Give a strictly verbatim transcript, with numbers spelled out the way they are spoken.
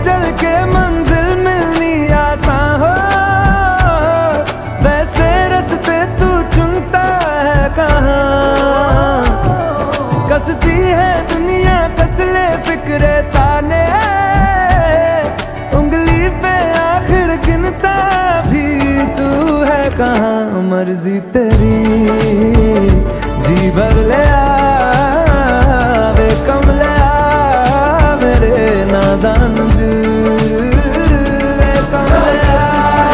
चल के मंजिल मिलनी आसान हो, वैसे रास्ते तू चुनता है कहाँ। कसती है दुनिया कस ले फिक्रे ताने, उंगली पे आखिर गिनता भी तू है कहाँ। मर्जी तेरी